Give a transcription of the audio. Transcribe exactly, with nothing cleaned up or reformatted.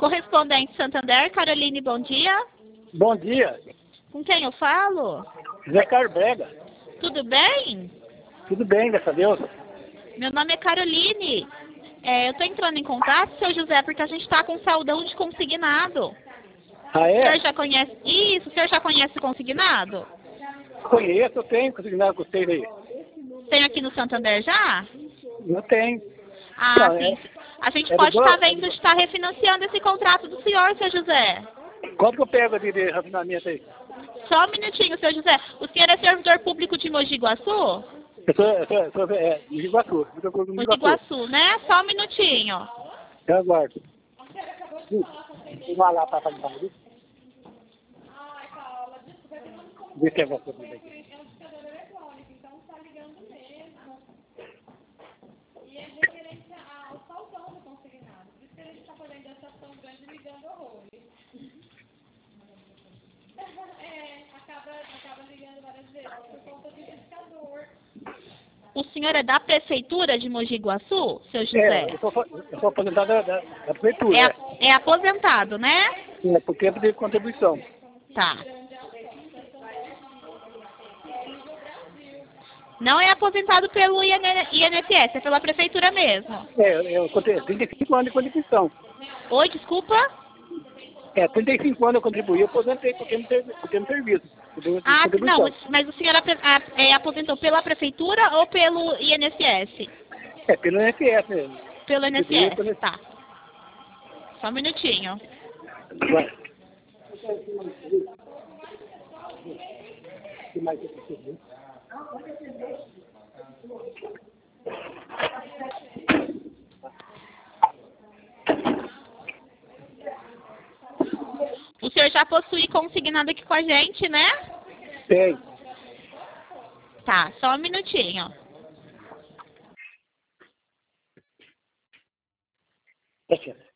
Correspondente Santander, Caroline, bom dia. Bom dia. Com quem eu falo? Zé Carbrega. Tudo bem? Tudo bem, graças a Deus. Meu nome é Caroline. É, eu estou entrando em contato, seu José, porque a gente está com saudão de consignado. Ah, O senhor é? já conhece isso? O senhor já conhece o consignado? Conheço, eu tenho consignado com vocês aí. Tem aqui no Santander já? Não tem. Ah, Não, sim. é, A gente é do pode estar banco. vendo de estar refinanciando esse contrato do senhor, seu José. Quanto que eu pego de, de rafinamento aí? Só um minutinho, seu José. O senhor é servidor público de Mogi Guaçu? Eu sou, eu sou, eu sou é, de Iguaçu. Eu sou de Mogi Iguaçu. Guaçu, né? Só um minutinho. Eu aguardo. Vamos lá para fazer isso. Vê se é você aqui. O senhor é da prefeitura de Mogi Guaçu, seu José? É, eu sou, eu sou aposentado da, da, da prefeitura. É, É, a- é aposentado, né? é por tempo de contribuição. Tá. Não é aposentado pelo I N S S, é pela prefeitura mesmo. É, eu, eu tenho trinta e cinco anos de contribuição. Oi, desculpa? É, trinta e cinco anos eu contribuí, eu aposentei por tempo de, por tempo de serviço. Por tempo de Ah, não, contribuição. mas o senhor apre- a- é, aposentou pela prefeitura ou pelo I N S S? É, pelo I N S S mesmo. Pelo Contribuí pelo- I N S S, tá. Só um minutinho. Vai. O que mais você precisa? O senhor já possui consignado aqui com a gente, né? Tem. Tá, só um minutinho. Tá certo.